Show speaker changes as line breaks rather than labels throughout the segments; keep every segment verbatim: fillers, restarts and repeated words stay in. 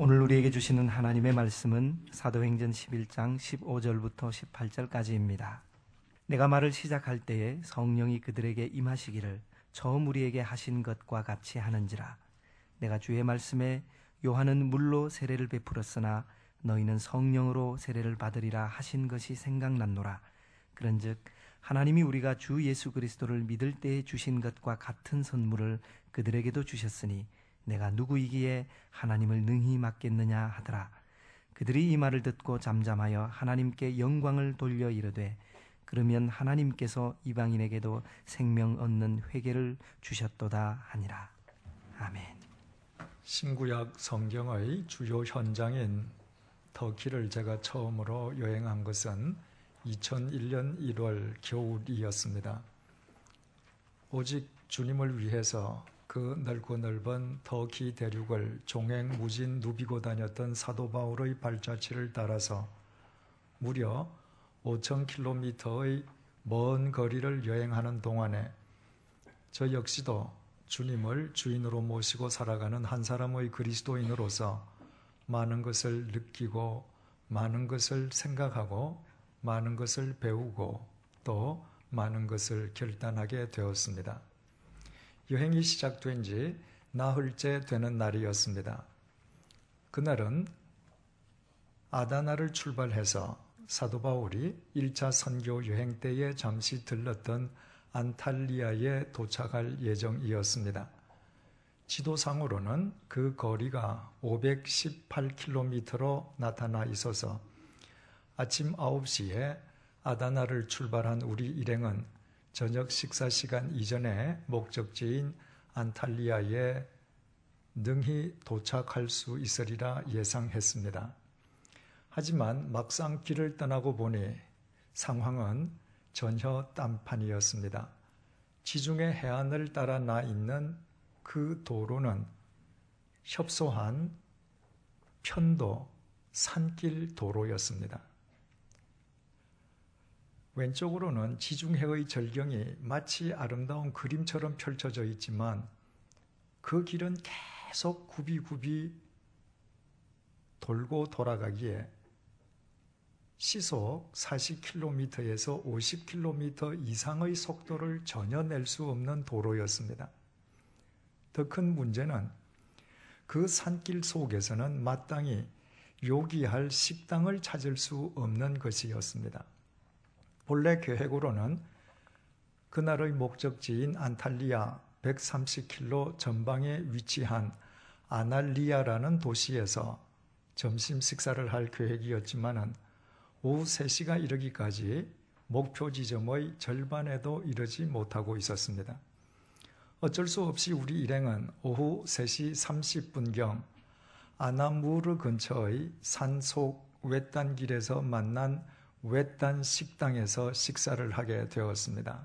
오늘 우리에게 주시는 하나님의 말씀은 사도행전 십일 장 십오 절부터 십팔 절까지입니다. 내가 말을 시작할 때에 성령이 그들에게 임하시기를 처음 우리에게 하신 것과 같이 하는지라. 내가 주의 말씀에 요한은 물로 세례를 베풀었으나 너희는 성령으로 세례를 받으리라 하신 것이 생각났노라. 그런즉 하나님이 우리가 주 예수 그리스도를 믿을 때에 주신 것과 같은 선물을 그들에게도 주셨으니 내가 누구이기에 하나님을 능히 맡겠느냐 하더라. 그들이 이 말을 듣고 잠잠하여 하나님께 영광을 돌려 이르되 그러면 하나님께서 이방인에게도 생명 얻는 회개를 주셨도다 하니라. 아멘.
신구약 성경의 주요 현장인 터키를 제가 처음으로 여행한 것은 이천일 년 일월 겨울이었습니다. 오직 주님을 위해서 그 넓고 넓은 터키 대륙을 종횡무진 누비고 다녔던 사도 바울의 발자취를 따라서 무려 오천 킬로미터의 먼 거리를 여행하는 동안에 저 역시도 주님을 주인으로 모시고 살아가는 한 사람의 그리스도인으로서 많은 것을 느끼고 많은 것을 생각하고 많은 것을 배우고 또 많은 것을 결단하게 되었습니다. 여행이 시작된 지 나흘째 되는 날이었습니다. 그날은 아다나를 출발해서 사도 바울이 일 차 선교 여행 때에 잠시 들렀던 안탈리아에 도착할 예정이었습니다. 지도상으로는 그 거리가 오백십팔 킬로미터로 나타나 있어서 아침 아홉 시에 아다나를 출발한 우리 일행은 저녁 식사 시간 이전에 목적지인 안탈리아에 능히 도착할 수 있으리라 예상했습니다. 하지만 막상 길을 떠나고 보니 상황은 전혀 딴판이었습니다. 지중해 해안을 따라 나 있는 그 도로는 협소한 편도 산길 도로였습니다. 왼쪽으로는 지중해의 절경이 마치 아름다운 그림처럼 펼쳐져 있지만 그 길은 계속 굽이굽이 돌고 돌아가기에 시속 사십 킬로미터에서 오십 킬로미터 이상의 속도를 전혀 낼 수 없는 도로였습니다. 더 큰 문제는 그 산길 속에서는 마땅히 요기할 식당을 찾을 수 없는 것이었습니다. 본래 계획으로는 그날의 목적지인 안탈리아 백삼십 킬로미터 전방에 위치한 아날리아라는 도시에서 점심 식사를 할 계획이었지만 오후 세 시가 이르기까지 목표 지점의 절반에도 이르지 못하고 있었습니다. 어쩔 수 없이 우리 일행은 오후 세 시 삼십 분경 아나무르 근처의 산속 외딴길에서 만난 외딴 식당에서 식사를 하게 되었습니다.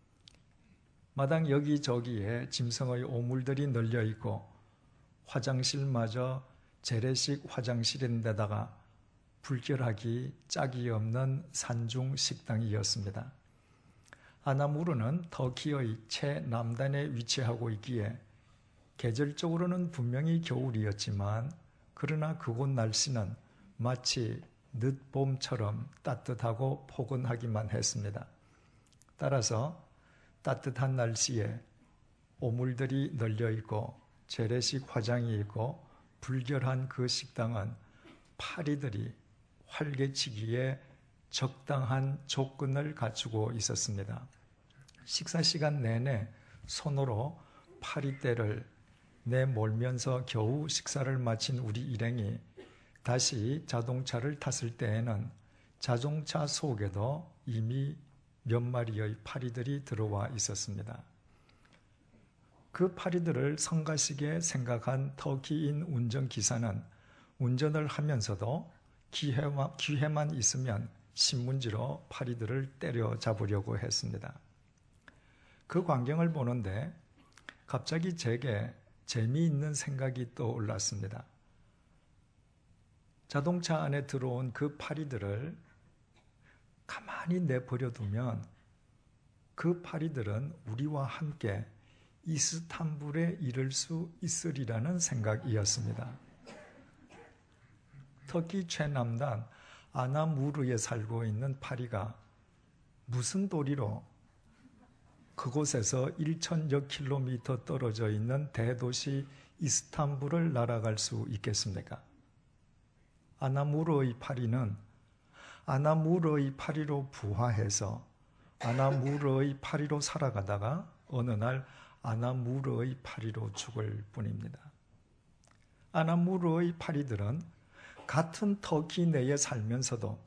마당 여기저기에 짐승의 오물들이 널려 있고 화장실마저 재래식 화장실인데다가 불결하기 짝이 없는 산중 식당이었습니다. 아나무르는 터키의 최남단에 위치하고 있기에 계절적으로는 분명히 겨울이었지만 그러나 그곳 날씨는 마치 늦봄처럼 따뜻하고 포근하기만 했습니다. 따라서 따뜻한 날씨에 오물들이 널려있고 재래식 화장이 있고 불결한 그 식당은 파리들이 활개치기에 적당한 조건을 갖추고 있었습니다. 식사 시간 내내 손으로 파리떼를 내몰면서 겨우 식사를 마친 우리 일행이 다시 자동차를 탔을 때에는 자동차 속에도 이미 몇 마리의 파리들이 들어와 있었습니다. 그 파리들을 성가시게 생각한 터키인 운전기사는 운전을 하면서도 기회만, 기회만 있으면 신문지로 파리들을 때려잡으려고 했습니다. 그 광경을 보는데 갑자기 제게 재미있는 생각이 떠올랐습니다. 자동차 안에 들어온 그 파리들을 가만히 내버려두면 그 파리들은 우리와 함께 이스탄불에 이를 수 있으리라는 생각이었습니다. 터키 최남단 아나무르에 살고 있는 파리가 무슨 도리로 그곳에서 천여 킬로미터 떨어져 있는 대도시 이스탄불을 날아갈 수 있겠습니까? 아나무르의 파리는 아나무르의 파리로 부화해서 아나무르의 파리로 살아가다가 어느 날 아나무르의 파리로 죽을 뿐입니다. 아나무르의 파리들은 같은 터키 내에 살면서도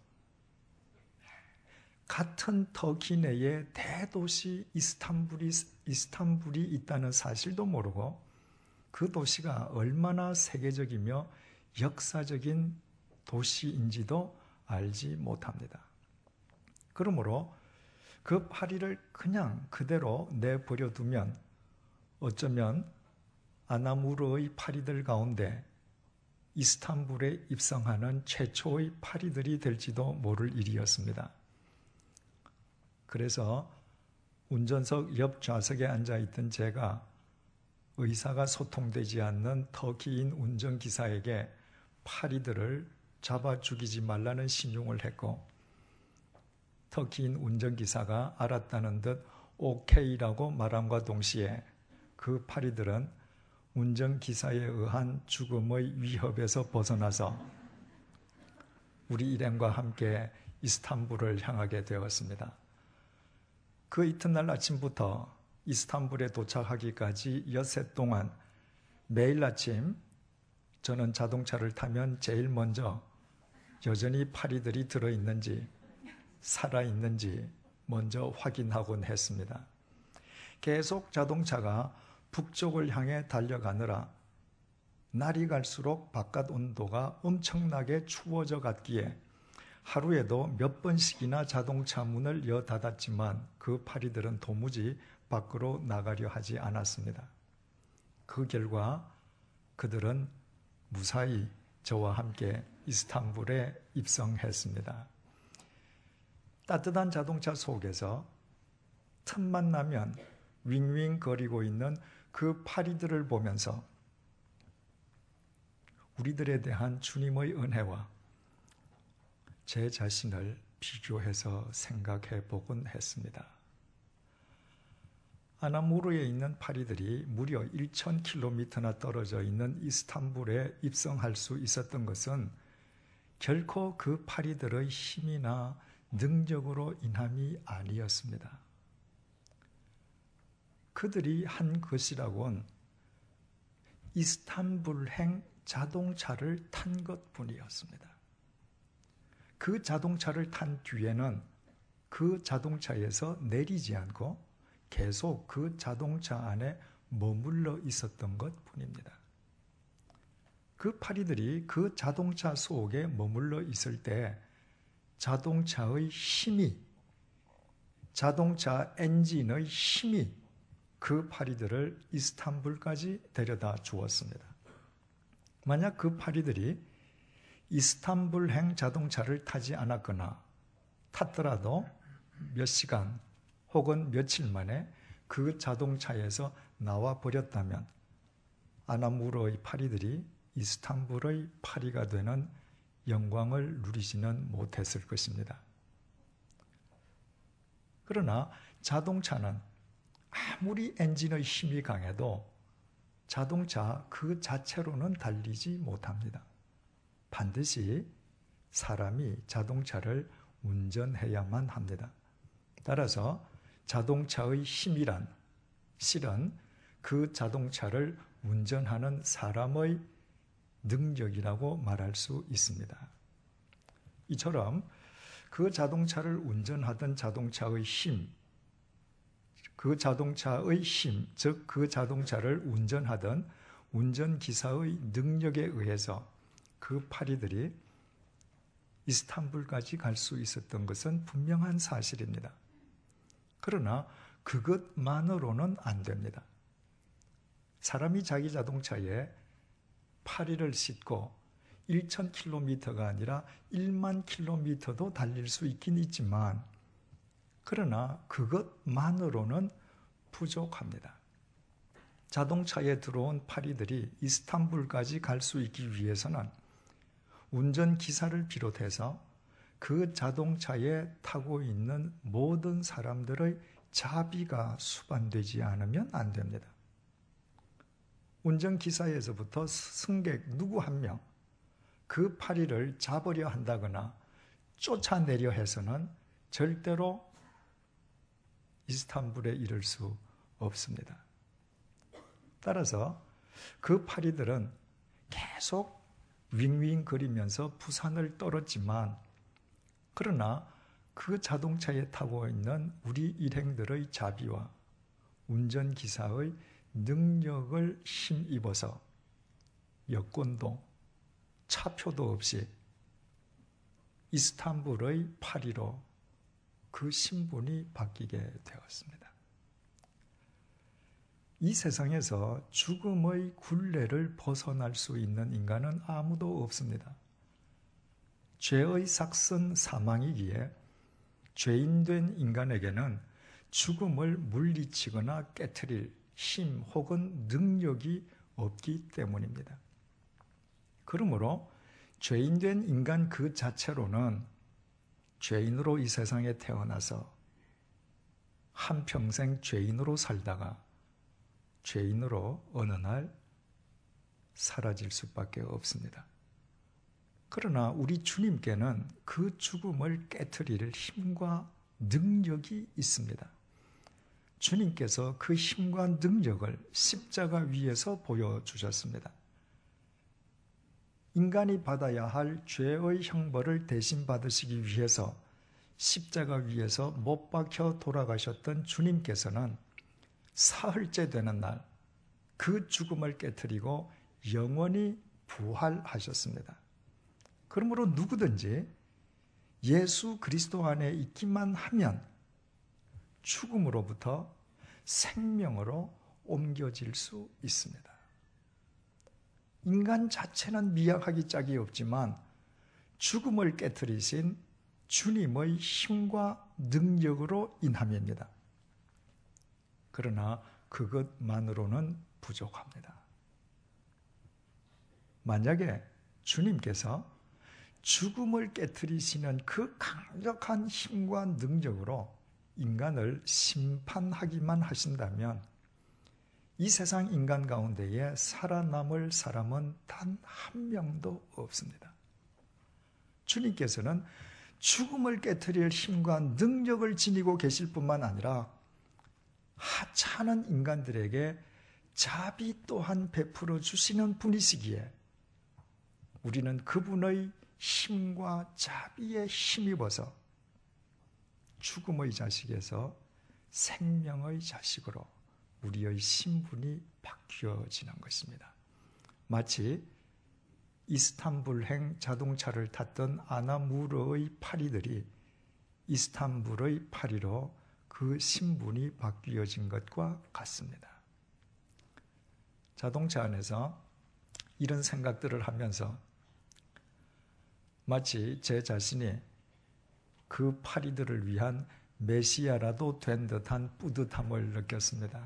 같은 터키 내에 대도시 이스탄불이, 이스탄불이 있다는 사실도 모르고 그 도시가 얼마나 세계적이며 역사적인 도시인지도 알지 못합니다. 그러므로 그 파리를 그냥 그대로 내버려 두면 어쩌면 아나무르의 파리들 가운데 이스탄불에 입성하는 최초의 파리들이 될지도 모를 일이었습니다. 그래서 운전석 옆 좌석에 앉아있던 제가 의사가 소통되지 않는 터키인 운전기사에게 파리들을 잡아 죽이지 말라는 신용을 했고 터키인 운전기사가 알았다는 듯 오케이라고 말함과 동시에 그 파리들은 운전기사에 의한 죽음의 위협에서 벗어나서 우리 일행과 함께 이스탄불을 향하게 되었습니다. 그 이튿날 아침부터 이스탄불에 도착하기까지 엿새 동안 매일 아침 저는 자동차를 타면 제일 먼저 여전히 파리들이 들어있는지 살아있는지 먼저 확인하곤 했습니다. 계속 자동차가 북쪽을 향해 달려가느라 날이 갈수록 바깥 온도가 엄청나게 추워져 갔기에 하루에도 몇 번씩이나 자동차 문을 여 닫았지만 그 파리들은 도무지 밖으로 나가려 하지 않았습니다. 그 결과 그들은 무사히 저와 함께 이스탄불에 입성했습니다. 따뜻한 자동차 속에서 틈만 나면 윙윙 거리고 있는 그 파리들을 보면서 우리들에 대한 주님의 은혜와 제 자신을 비교해서 생각해 보곤 했습니다. 아나무르에 있는 파리들이 무려 천 킬로미터나 떨어져 있는 이스탄불에 입성할 수 있었던 것은 결코 그 파리들의 힘이나 능력으로 인함이 아니었습니다. 그들이 한 것이라곤 이스탄불행 자동차를 탄 것뿐이었습니다. 그 자동차를 탄 뒤에는 그 자동차에서 내리지 않고 계속 그 자동차 안에 머물러 있었던 것뿐입니다. 그 파리들이 그 자동차 속에 머물러 있을 때 자동차의 힘이, 자동차 엔진의 힘이 그 파리들을 이스탄불까지 데려다 주었습니다. 만약 그 파리들이 이스탄불행 자동차를 타지 않았거나 탔더라도 몇 시간 혹은 며칠 만에 그 자동차에서 나와 버렸다면 아나무르의 파리들이 이스탄불의 파리가 되는 영광을 누리지는 못했을 것입니다. 그러나 자동차는 아무리 엔진의 힘이 강해도 자동차 그 자체로는 달리지 못합니다. 반드시 사람이 자동차를 운전해야만 합니다. 따라서 자동차의 힘이란 실은 그 자동차를 운전하는 사람의 능력이라고 말할 수 있습니다. 이처럼 그 자동차를 운전하던 자동차의 힘, 그 자동차의 힘, 즉 그 자동차를 운전하던 운전기사의 능력에 의해서 그 파리들이 이스탄불까지 갈 수 있었던 것은 분명한 사실입니다. 그러나 그것만으로는 안 됩니다. 사람이 자기 자동차에 파리를 싣고 천 킬로미터가 아니라 만 킬로미터도 달릴 수 있긴 있지만 그러나 그것만으로는 부족합니다. 자동차에 들어온 파리들이 이스탄불까지 갈 수 있기 위해서는 운전기사를 비롯해서 그 자동차에 타고 있는 모든 사람들의 자비가 수반되지 않으면 안 됩니다. 운전기사에서부터 승객 누구 한 명, 그 파리를 잡으려 한다거나 쫓아내려 해서는 절대로 이스탄불에 이를 수 없습니다. 따라서 그 파리들은 계속 윙윙거리면서 부산을 떨었지만, 그러나 그 자동차에 타고 있는 우리 일행들의 자비와 운전기사의 능력을 힘입어서 여권도 차표도 없이 이스탄불의 파리로 그 신분이 바뀌게 되었습니다. 이 세상에서 죽음의 굴레를 벗어날 수 있는 인간은 아무도 없습니다. 죄의 삭선 사망이기에 죄인된 인간에게는 죽음을 물리치거나 깨트릴 힘 혹은 능력이 없기 때문입니다. 그러므로 죄인된 인간 그 자체로는 죄인으로 이 세상에 태어나서 한평생 죄인으로 살다가 죄인으로 어느 날 사라질 수밖에 없습니다. 그러나 우리 주님께는 그 죽음을 깨트릴 힘과 능력이 있습니다. 주님께서 그 힘과 능력을 십자가 위에서 보여주셨습니다. 인간이 받아야 할 죄의 형벌을 대신 받으시기 위해서 십자가 위에서 못 박혀 돌아가셨던 주님께서는 사흘째 되는 날 그 죽음을 깨트리고 영원히 부활하셨습니다. 그러므로 누구든지 예수 그리스도 안에 있기만 하면 죽음으로부터 생명으로 옮겨질 수 있습니다. 인간 자체는 미약하기 짝이 없지만 죽음을 깨트리신 주님의 힘과 능력으로 인함입니다. 그러나 그것만으로는 부족합니다. 만약에 주님께서 죽음을 깨트리시는 그 강력한 힘과 능력으로 인간을 심판하기만 하신다면 이 세상 인간 가운데에 살아남을 사람은 단 한 명도 없습니다. 주님께서는 죽음을 깨트릴 힘과 능력을 지니고 계실 뿐만 아니라 하찮은 인간들에게 자비 또한 베풀어 주시는 분이시기에 우리는 그분의 힘과 자비에 힘입어서 죽음의 자식에서 생명의 자식으로 우리의 신분이 바뀌어지는 것입니다. 마치 이스탄불행 자동차를 탔던 아나무르의 파리들이 이스탄불의 파리로 그 신분이 바뀌어진 것과 같습니다. 자동차 안에서 이런 생각들을 하면서 마치 제 자신이 그 파리들을 위한 메시아라도 된 듯한 뿌듯함을 느꼈습니다.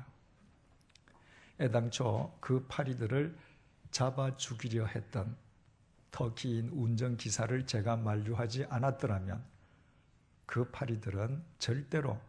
애당초 그 파리들을 잡아 죽이려 했던 터키인 운전기사를 제가 만류하지 않았더라면 그 파리들은 절대로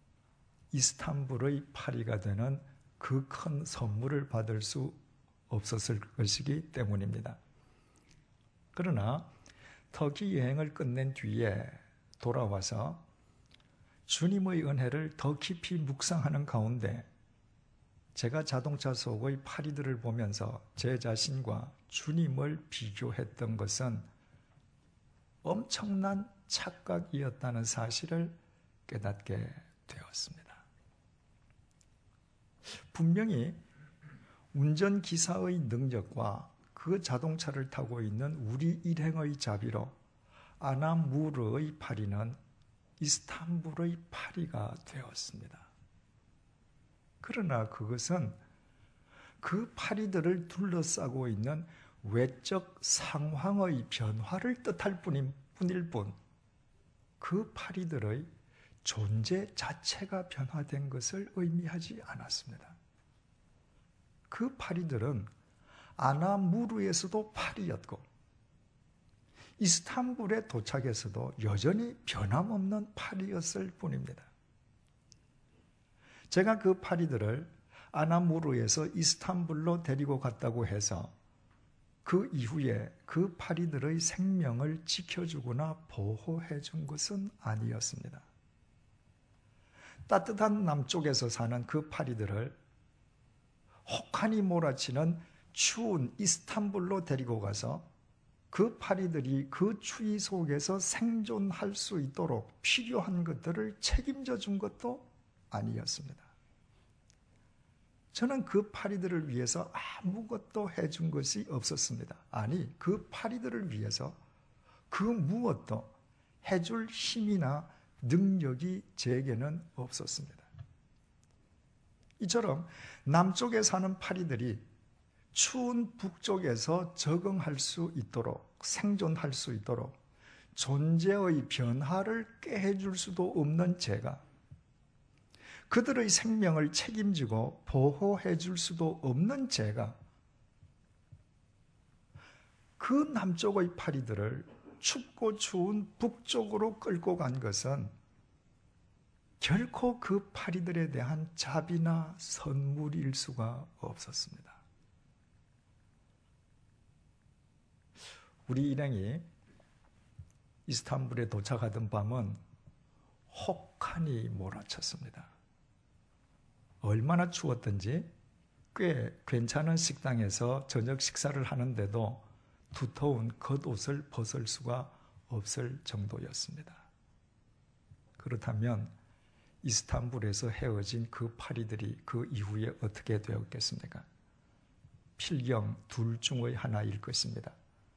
이스탄불의 파리가 되는 그 큰 선물을 받을 수 없었을 것이기 때문입니다. 그러나 터키 여행을 끝낸 뒤에 돌아와서 주님의 은혜를 더 깊이 묵상하는 가운데 제가 자동차 속의 파리들을 보면서 제 자신과 주님을 비교했던 것은 엄청난 착각이었다는 사실을 깨닫게 되었습니다. 분명히 운전기사의 능력과 그 자동차를 타고 있는 우리 일행의 자비로 아나무르의 파리는 이스탄불의 파리가 되었습니다. 그러나 그것은 그 파리들을 둘러싸고 있는 외적 상황의 변화를 뜻할 뿐일 뿐, 그 파리들의 존재 자체가 변화된 것을 의미하지 않았습니다. 그 파리들은 아나무르에서도 파리였고 이스탄불에 도착해서도 여전히 변함없는 파리였을 뿐입니다. 제가 그 파리들을 아나무르에서 이스탄불로 데리고 갔다고 해서 그 이후에 그 파리들의 생명을 지켜주거나 보호해 준 것은 아니었습니다. 따뜻한 남쪽에서 사는 그 파리들을 혹한이 몰아치는 추운 이스탄불로 데리고 가서 그 파리들이 그 추위 속에서 생존할 수 있도록 필요한 것들을 책임져 준 것도 아니었습니다. 저는 그 파리들을 위해서 아무것도 해준 것이 없었습니다. 아니, 그 파리들을 위해서 그 무엇도 해줄 힘이나 능력이 제게는 없었습니다. 이처럼 남쪽에 사는 파리들이 추운 북쪽에서 적응할 수 있도록, 생존할 수 있도록 존재의 변화를 깨해줄 수도 없는 제가, 그들의 생명을 책임지고 보호해 줄 수도 없는 제가 그 남쪽의 파리들을 춥고 추운 북쪽으로 끌고 간 것은 결코 그 파리들에 대한 자비나 선물일 수가 없었습니다. 우리 일행이 이스탄불에 도착하던 밤은 혹한이 몰아쳤습니다. 얼마나 추웠던지 꽤 괜찮은 식당에서 저녁 식사를 하는데도 두터운 겉옷을 벗을 수가 없을 정도였습니다. 그렇다면 이스탄불에서 헤어진 그 파리들이 그 이후에 어떻게 되었겠습니까? 필경 둘 중의 하나일 것입니다.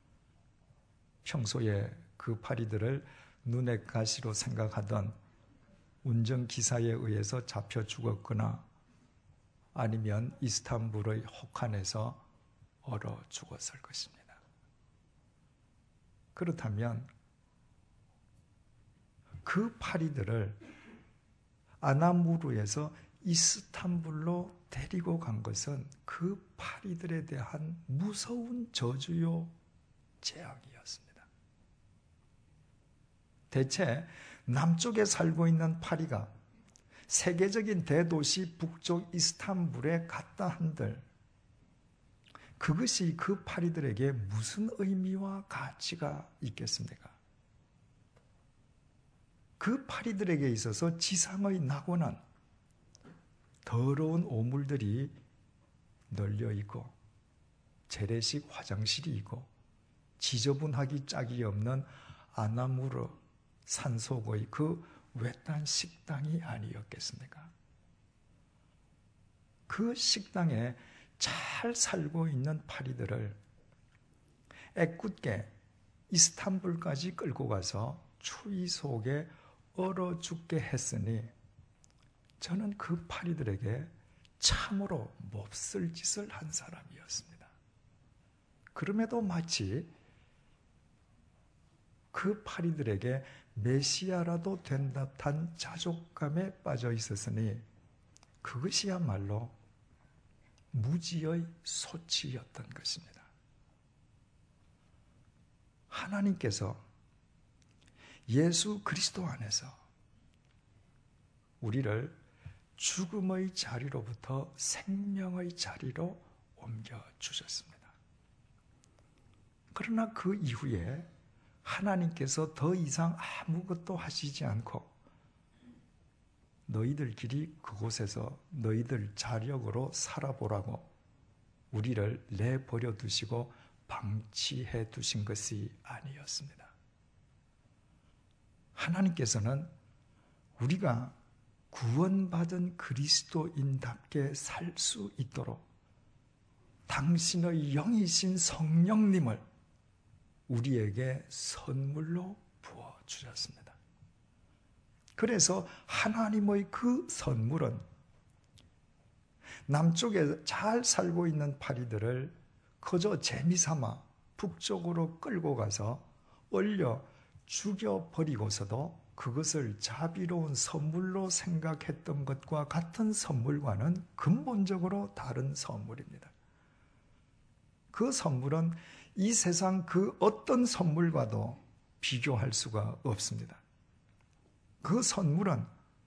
평소에 그 파리들을 눈의 가시로 생각하던 운전기사에 의해서 잡혀 죽었거나 아니면 이스탄불의 혹한에서 얼어 죽었을 것입니다. 그렇다면 그 파리들을 아나무르에서 이스탄불로 데리고 간 것은 그 파리들에 대한 무서운 저주요 재앙이었습니다. 대체 남쪽에 살고 있는 파리가 세계적인 대도시 북쪽 이스탄불에 갔다 한들 그것이 그 파리들에게 무슨 의미와 가치가 있겠습니까? 그 파리들에게 있어서 지상의 낙원은 더러운 오물들이 널려 있고 재래식 화장실이 있고 지저분하기 짝이 없는 아나무르 산속의 그 외딴 식당이 아니었겠습니까? 그 식당에 잘 살고 있는 파리들을 애꿎게 이스탄불까지 끌고 가서 추위 속에 얼어 죽게 했으니 저는 그 파리들에게 참으로 몹쓸 짓을 한 사람이었습니다. 그럼에도 마치 그 파리들에게 메시아라도 된 듯한 자족감에 빠져 있었으니 그것이야말로 무지의 소치였던 것입니다. 하나님께서 예수 그리스도 안에서 우리를 죽음의 자리로부터 생명의 자리로 옮겨주셨습니다. 그러나 그 이후에 하나님께서 더 이상 아무것도 하시지 않고 너희들끼리 그곳에서 너희들 자력으로 살아보라고 우리를 내버려 두시고 방치해 두신 것이 아니었습니다. 하나님께서는 우리가 구원받은 그리스도인답게 살 수 있도록 당신의 영이신 성령님을 우리에게 선물로 부어주셨습니다. 그래서 하나님의 그 선물은 남쪽에 잘 살고 있는 파리들을 그저 재미삼아 북쪽으로 끌고 가서 얼려 죽여버리고서도 그것을 자비로운 선물로 생각했던 것과 같은 선물과는 근본적으로 다른 선물입니다. 그 선물은 이 세상 그 어떤 선물과도 비교할 수가 없습니다. 그 선물은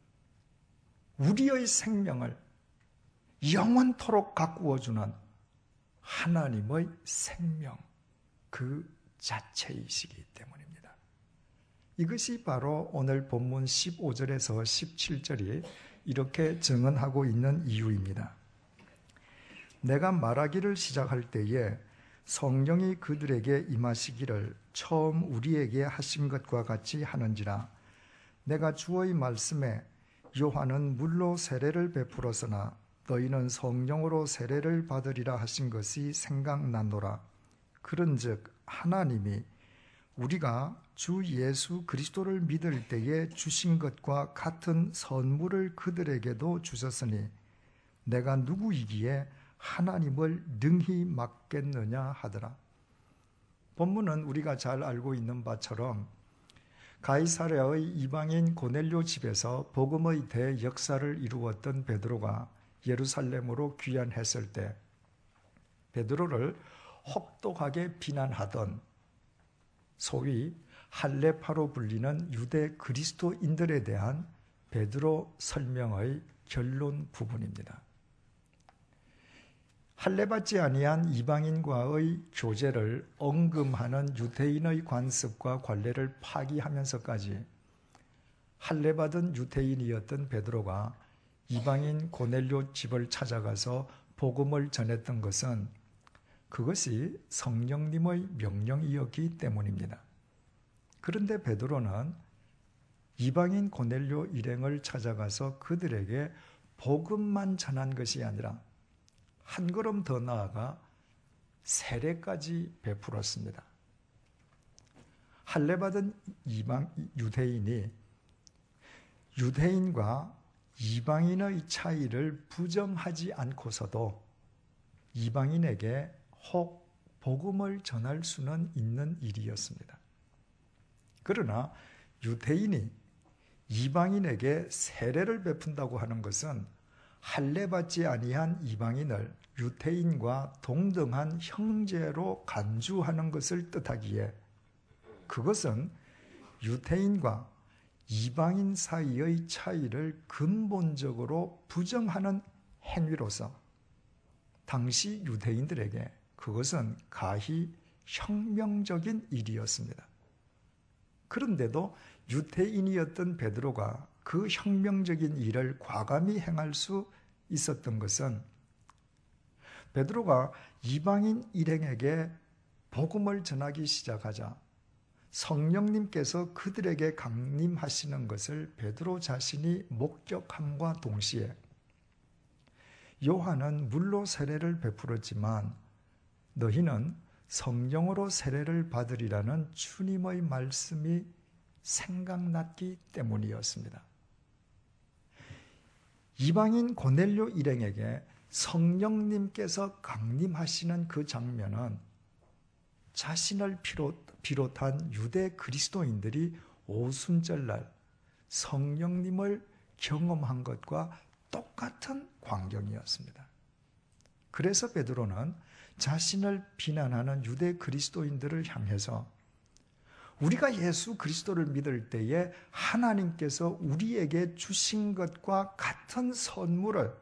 우리의 생명을 영원토록 가꾸어주는 하나님의 생명 그 자체이시기 때문입니다. 이것이 바로 오늘 본문 십오 절에서 십칠 절이 이렇게 증언하고 있는 이유입니다. 내가 말하기를 시작할 때에 성령이 그들에게 임하시기를 처음 우리에게 하신 것과 같이 하는지라. 내가 주의 말씀에 요한은 물로 세례를 베풀었으나 너희는 성령으로 세례를 받으리라 하신 것이 생각나노라. 그런즉 하나님이 우리가 주 예수 그리스도를 믿을 때에 주신 것과 같은 선물을 그들에게도 주셨으니 내가 누구이기에 하나님을 능히 막겠느냐 하더라. 본문은 우리가 잘 알고 있는 바처럼 가이사랴의 이방인 고넬료 집에서 복음의 대역사를 이루었던 베드로가 예루살렘으로 귀환했을 때 베드로를 혹독하게 비난하던 소위 할례파로 불리는 유대 그리스도인들에 대한 베드로 설명의 결론 부분입니다. 할례받지 아니한 이방인과의 교제를 언금하는 유대인의 관습과 관례를 파기하면서까지 할례받은 유대인이었던 베드로가 이방인 고넬료 집을 찾아가서 복음을 전했던 것은 그것이 성령님의 명령이었기 때문입니다. 그런데 베드로는 이방인 고넬료 일행을 찾아가서 그들에게 복음만 전한 것이 아니라 한 걸음 더 나아가 세례까지 베풀었습니다. 할례받은 이방 유대인이 유대인과 이방인의 차이를 부정하지 않고서도 이방인에게 혹 복음을 전할 수는 있는 일이었습니다. 그러나 유대인이 이방인에게 세례를 베푼다고 하는 것은 할례받지 아니한 이방인을 유대인과 동등한 형제로 간주하는 것을 뜻하기에 그것은 유대인과 이방인 사이의 차이를 근본적으로 부정하는 행위로서 당시 유대인들에게 그것은 가히 혁명적인 일이었습니다. 그런데도 유대인이었던 베드로가 그 혁명적인 일을 과감히 행할 수 있었던 것은 베드로가 이방인 일행에게 복음을 전하기 시작하자 성령님께서 그들에게 강림하시는 것을 베드로 자신이 목격함과 동시에 요한은 물로 세례를 베풀었지만 너희는 성령으로 세례를 받으리라는 주님의 말씀이 생각났기 때문이었습니다. 이방인 고넬료 일행에게 성령님께서 강림하시는 그 장면은 자신을 비롯한 유대 그리스도인들이 오순절날 성령님을 경험한 것과 똑같은 광경이었습니다. 그래서 베드로는 자신을 비난하는 유대 그리스도인들을 향해서 우리가 예수 그리스도를 믿을 때에 하나님께서 우리에게 주신 것과 같은 선물을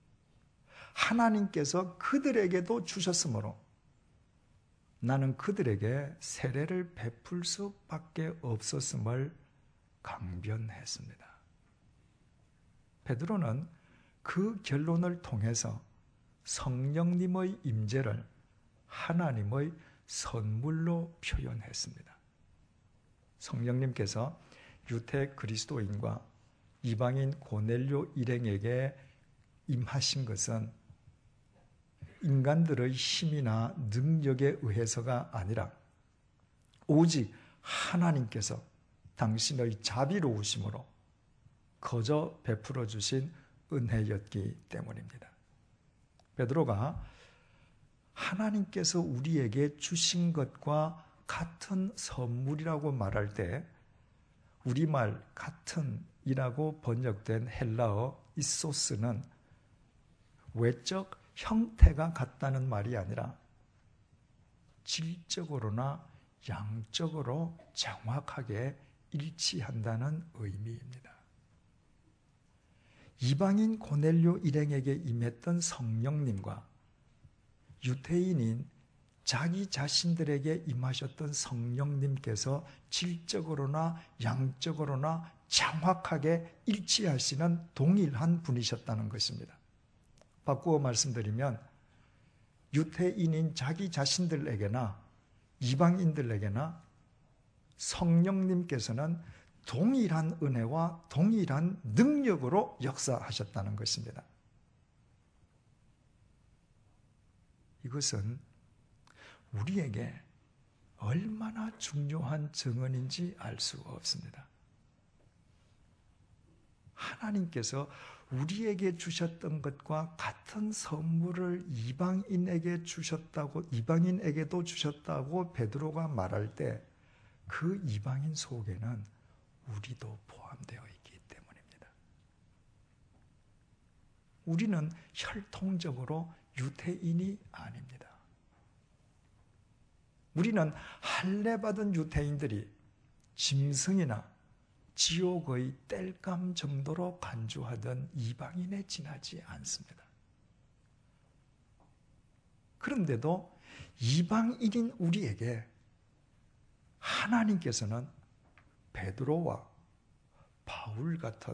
하나님께서 그들에게도 주셨으므로 나는 그들에게 세례를 베풀 수밖에 없었음을 강변했습니다. 베드로는 그 결론을 통해서 성령님의 임재를 하나님의 선물로 표현했습니다. 성령님께서 유대 그리스도인과 이방인 고넬료 일행에게 임하신 것은 인간들의 힘이나 능력에 의해서가 아니라 오직 하나님께서 당신의 자비로우심으로 거저 베풀어 주신 은혜였기 때문입니다. 베드로가 하나님께서 우리에게 주신 것과 같은 선물이라고 말할 때 우리말 같은이라고 번역된 헬라어 이소스는 외적 형태가 같다는 말이 아니라 질적으로나 양적으로 정확하게 일치한다는 의미입니다. 이방인 고넬료 일행에게 임했던 성령님과 유대인인 자기 자신들에게 임하셨던 성령님께서 질적으로나 양적으로나 정확하게 일치하시는 동일한 분이셨다는 것입니다. 바꾸어 말씀드리면 유대인인 자기 자신들에게나 이방인들에게나 성령님께서는 동일한 은혜와 동일한 능력으로 역사하셨다는 것입니다. 이것은 우리에게 얼마나 중요한 증언인지 알 수가 없습니다. 하나님께서 우리에게 주셨던 것과 같은 선물을 이방인에게 주셨다고, 이방인에게도 주셨다고 베드로가 말할 때 그 이방인 속에는 우리도 포함되어 있기 때문입니다. 우리는 혈통적으로 유대인이 아닙니다. 우리는 할례받은 유대인들이 짐승이나 지옥의 땔감 정도로 간주하던 이방인에 지나지 않습니다. 그런데도 이방인인 우리에게 하나님께서는 베드로와 바울 같은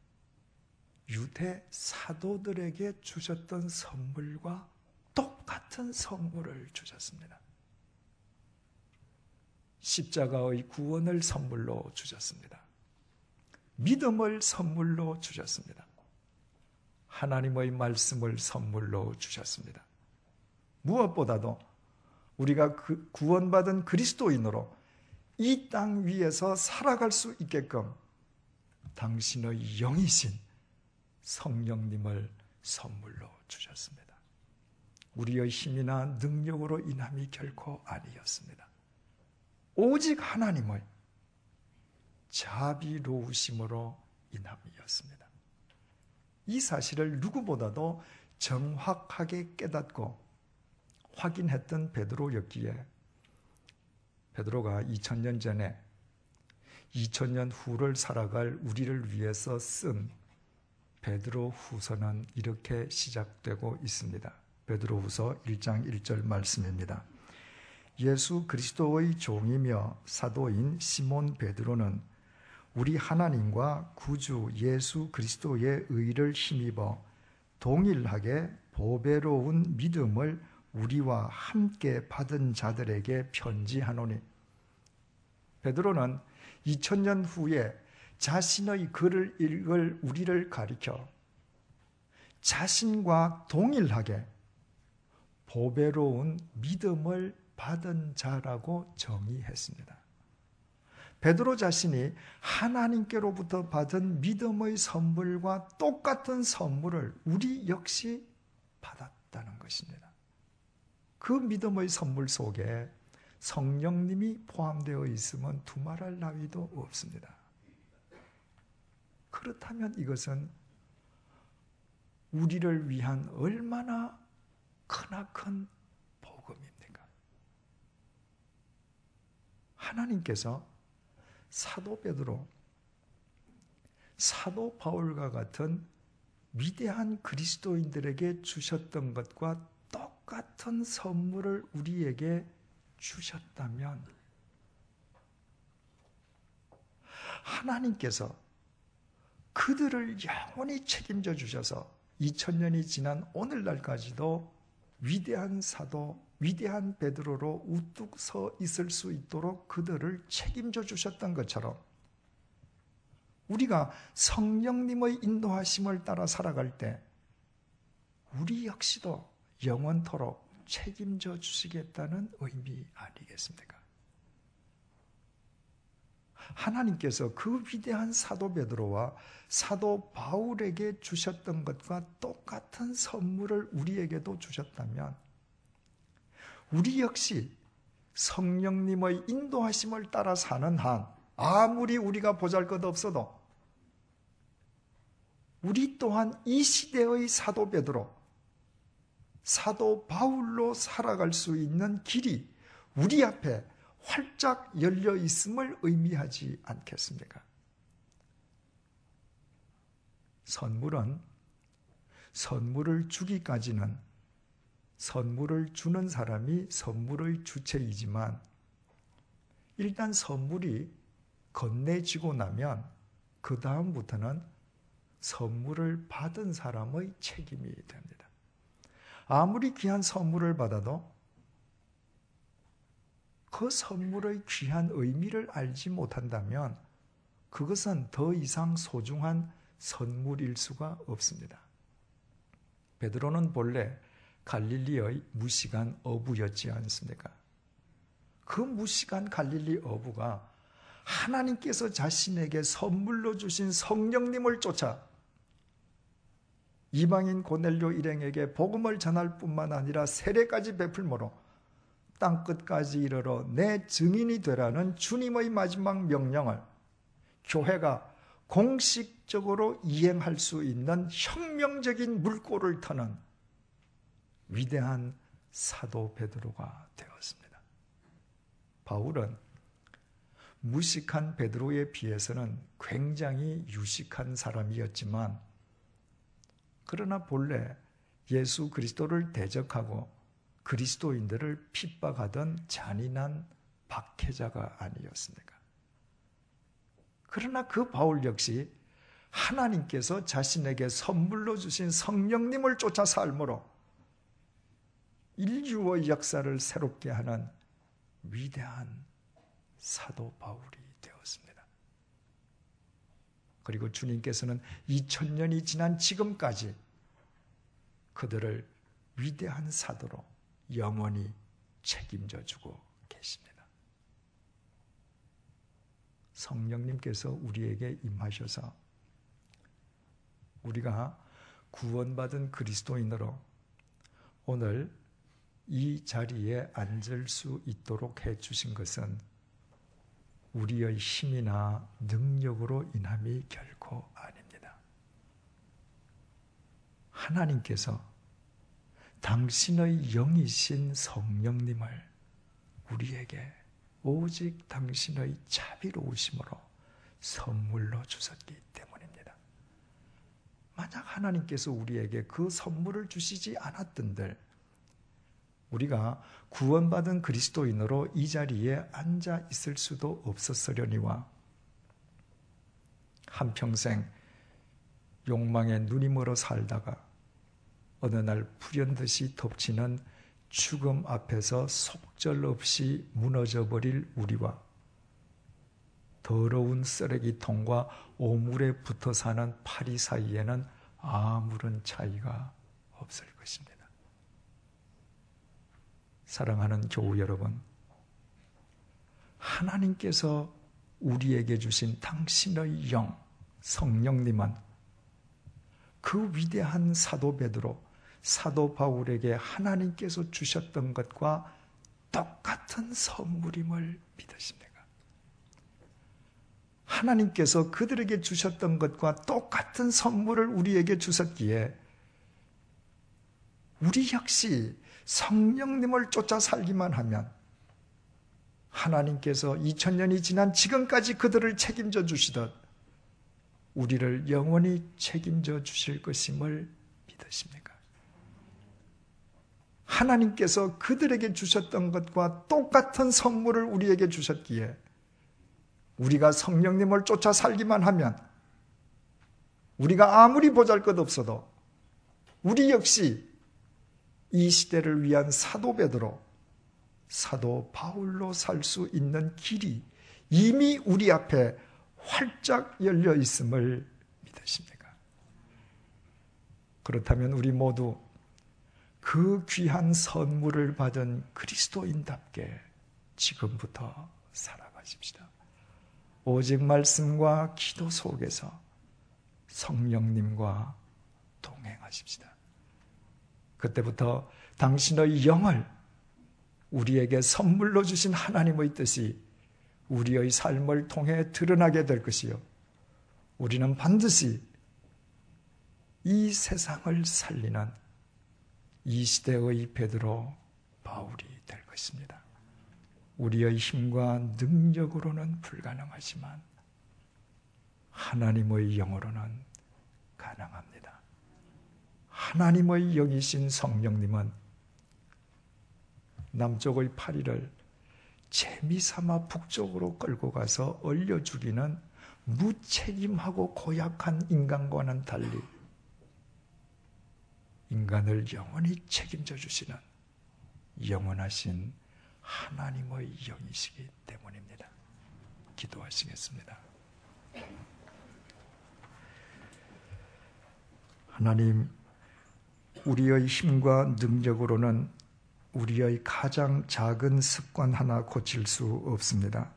유대 사도들에게 주셨던 선물과 똑같은 선물을 주셨습니다. 십자가의 구원을 선물로 주셨습니다. 믿음을 선물로 주셨습니다. 하나님의 말씀을 선물로 주셨습니다. 무엇보다도 우리가 그 구원받은 그리스도인으로 이 땅 위에서 살아갈 수 있게끔 당신의 영이신 성령님을 선물로 주셨습니다. 우리의 힘이나 능력으로 인함이 결코 아니었습니다. 오직 하나님의 자비로우심으로 인함이었습니다. 이 사실을 누구보다도 정확하게 깨닫고 확인했던 베드로였기에 베드로가 이천 년 전에 이천 년 후를 살아갈 우리를 위해서 쓴 베드로 후서는 이렇게 시작되고 있습니다. 베드로 후서 일 장 일 절 말씀입니다. 예수 그리스도의 종이며 사도인 시몬 베드로는 우리 하나님과 구주 예수 그리스도의 의를 힘입어 동일하게 보배로운 믿음을 우리와 함께 받은 자들에게 편지하노니. 베드로는 이천 년 후에 자신의 글을 읽을 우리를 가리켜 자신과 동일하게 보배로운 믿음을 받은 자라고 정의했습니다. 베드로 자신이 하나님께로부터 받은 믿음의 선물과 똑같은 선물을 우리 역시 받았다는 것입니다. 그 믿음의 선물 속에 성령님이 포함되어 있으면 두말할 나위도 없습니다. 그렇다면 이것은 우리를 위한 얼마나 크나큰 복음입니까? 하나님께서 사도 베드로, 사도 바울과 같은 위대한 그리스도인들에게 주셨던 것과 똑같은 선물을 우리에게 주셨다면 하나님께서 그들을 영원히 책임져 주셔서 이천 년이 지난 오늘날까지도 위대한 사도, 위대한 베드로로 우뚝 서 있을 수 있도록 그들을 책임져 주셨던 것처럼 우리가 성령님의 인도하심을 따라 살아갈 때 우리 역시도 영원토록 책임져 주시겠다는 의미 아니겠습니까? 하나님께서 그 위대한 사도 베드로와 사도 바울에게 주셨던 것과 똑같은 선물을 우리에게도 주셨다면 우리 역시 성령님의 인도하심을 따라 사는 한 아무리 우리가 보잘것없어도 우리 또한 이 시대의 사도 베드로, 사도 바울로 살아갈 수 있는 길이 우리 앞에 활짝 열려 있음을 의미하지 않겠습니까? 선물은 선물을 주기까지는 선물을 주는 사람이 선물의 주체이지만 일단 선물이 건네지고 나면 그 다음부터는 선물을 받은 사람의 책임이 됩니다. 아무리 귀한 선물을 받아도 그 선물의 귀한 의미를 알지 못한다면 그것은 더 이상 소중한 선물일 수가 없습니다. 베드로는 본래 갈릴리의 무식한 어부였지 않습니까? 그 무식한 갈릴리 어부가 하나님께서 자신에게 선물로 주신 성령님을 쫓아 이방인 고넬료 일행에게 복음을 전할 뿐만 아니라 세례까지 베풀므로 땅끝까지 이르러 내 증인이 되라는 주님의 마지막 명령을 교회가 공식적으로 이행할 수 있는 혁명적인 물꼬를 터는 위대한 사도 베드로가 되었습니다. 바울은 무식한 베드로에 비해서는 굉장히 유식한 사람이었지만 그러나 본래 예수 그리스도를 대적하고 그리스도인들을 핍박하던 잔인한 박해자가 아니었습니까? 그러나 그 바울 역시 하나님께서 자신에게 선물로 주신 성령님을 쫓아 삶으로 인류의 역사를 새롭게 하는 위대한 사도 바울이 되었습니다. 그리고 주님께서는 이천 년이 지난 지금까지 그들을 위대한 사도로 영원히 책임져 주고 계십니다. 성령님께서 우리에게 임하셔서 우리가 구원받은 그리스도인으로 오늘 이 자리에 앉을 수 있도록 해주신 것은 우리의 힘이나 능력으로 인함이 결코 아닙니다. 하나님께서 당신의 영이신 성령님을 우리에게 오직 당신의 자비로우심으로 선물로 주셨기 때문입니다. 만약 하나님께서 우리에게 그 선물을 주시지 않았던들 우리가 구원받은 그리스도인으로 이 자리에 앉아 있을 수도 없었으려니와 한평생 욕망에 눈이 멀어 살다가 어느 날 불현듯이 덮치는 죽음 앞에서 속절없이 무너져버릴 우리와 더러운 쓰레기통과 오물에 붙어 사는 파리 사이에는 아무런 차이가 없을 것입니다. 사랑하는 교우 여러분, 하나님께서 우리에게 주신 당신의 영, 성령님은 그 위대한 사도 베드로, 사도 바울에게 하나님께서 주셨던 것과 똑같은 선물임을 믿으십니까? 하나님께서 그들에게 주셨던 것과 똑같은 선물을 우리에게 주셨기에 우리 역시 성령님을 쫓아 살기만 하면 하나님께서 이천 년이 지난 지금까지 그들을 책임져 주시듯 우리를 영원히 책임져 주실 것임을 믿으십니까? 하나님께서 그들에게 주셨던 것과 똑같은 선물을 우리에게 주셨기에 우리가 성령님을 쫓아 살기만 하면 우리가 아무리 보잘것없어도 우리 역시 이 시대를 위한 사도 베드로, 사도 바울로 살 수 있는 길이 이미 우리 앞에 활짝 열려 있음을 믿으십니까? 그렇다면 우리 모두 그 귀한 선물을 받은 그리스도인답게 지금부터 살아가십시다. 오직 말씀과 기도 속에서 성령님과 동행하십시다. 그때부터 당신의 영을 우리에게 선물로 주신 하나님의 뜻이 우리의 삶을 통해 드러나게 될 것이요. 우리는 반드시 이 세상을 살리는 이 시대의 베드로 바울이 될 것입니다. 우리의 힘과 능력으로는 불가능하지만 하나님의 영으로는 가능합니다. 하나님의 영이신 성령님은 남쪽의 파리를 재미삼아 북쪽으로 끌고 가서 얼려 죽이는 무책임하고 고약한 인간과는 달리 인간을 영원히 책임져 주시는 영원하신 하나님의 영이시기 때문입니다. 기도하시겠습니다. 하나님, 우리의 힘과 능력으로는 우리의 가장 작은 습관 하나 고칠 수 없습니다.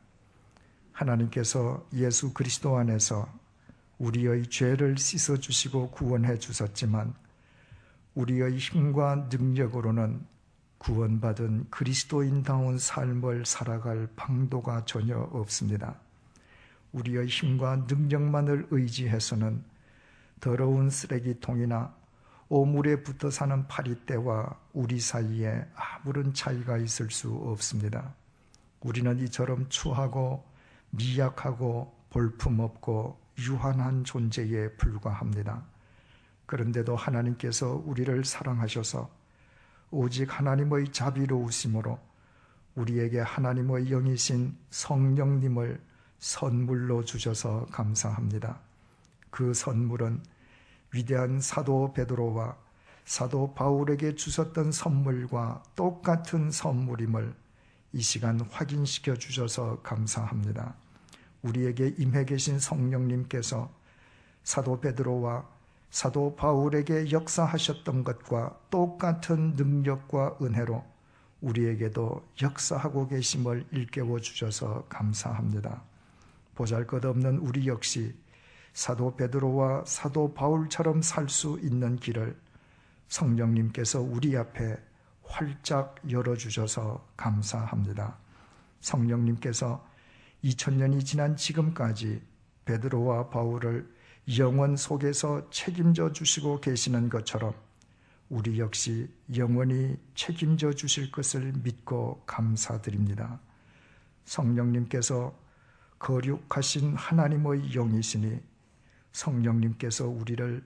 하나님께서 예수 그리스도 안에서 우리의 죄를 씻어주시고 구원해 주셨지만 우리의 힘과 능력으로는 구원받은 그리스도인다운 삶을 살아갈 방도가 전혀 없습니다. 우리의 힘과 능력만을 의지해서는 더러운 쓰레기통이나 오물에 붙어 사는 파리떼와 우리 사이에 아무런 차이가 있을 수 없습니다. 우리는 이처럼 추하고 미약하고 볼품없고 유한한 존재에 불과합니다. 그런데도 하나님께서 우리를 사랑하셔서 오직 하나님의 자비로우심으로 우리에게 하나님의 영이신 성령님을 선물로 주셔서 감사합니다. 그 선물은 위대한 사도 베드로와 사도 바울에게 주셨던 선물과 똑같은 선물임을 이 시간 확인시켜 주셔서 감사합니다. 우리에게 임해 계신 성령님께서 사도 베드로와 사도 바울에게 역사하셨던 것과 똑같은 능력과 은혜로 우리에게도 역사하고 계심을 일깨워 주셔서 감사합니다. 보잘것없는 우리 역시 사도 베드로와 사도 바울처럼 살 수 있는 길을 성령님께서 우리 앞에 활짝 열어주셔서 감사합니다. 성령님께서 이천 년이 지난 지금까지 베드로와 바울을 영원 속에서 책임져 주시고 계시는 것처럼 우리 역시 영원히 책임져 주실 것을 믿고 감사드립니다. 성령님께서 거룩하신 하나님의 영이시니 성령님께서 우리를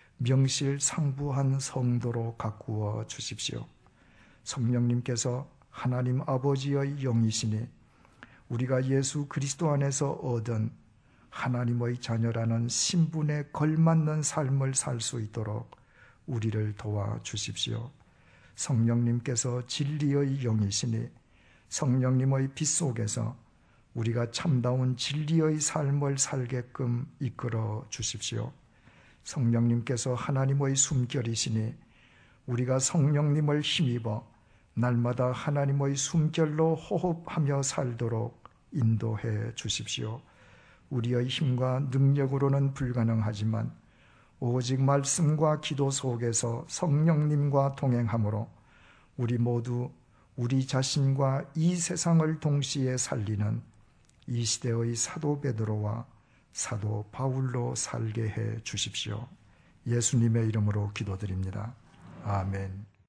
명실상부한 성도로 가꾸어 주십시오. 성령님께서 하나님 아버지의 영이시니 우리가 예수 그리스도 안에서 얻은 하나님의 자녀라는 신분에 걸맞는 삶을 살 수 있도록 우리를 도와주십시오. 성령님께서 진리의 영이시니 성령님의 빛 속에서 우리가 참다운 진리의 삶을 살게끔 이끌어 주십시오. 성령님께서 하나님의 숨결이시니 우리가 성령님을 힘입어 날마다 하나님의 숨결로 호흡하며 살도록 인도해 주십시오. 우리의 힘과 능력으로는 불가능하지만 오직 말씀과 기도 속에서 성령님과 동행함으로 우리 모두 우리 자신과 이 세상을 동시에 살리는 이 시대의 사도 베드로와 사도 바울로 살게 해 주십시오. 예수님의 이름으로 기도드립니다. 아멘.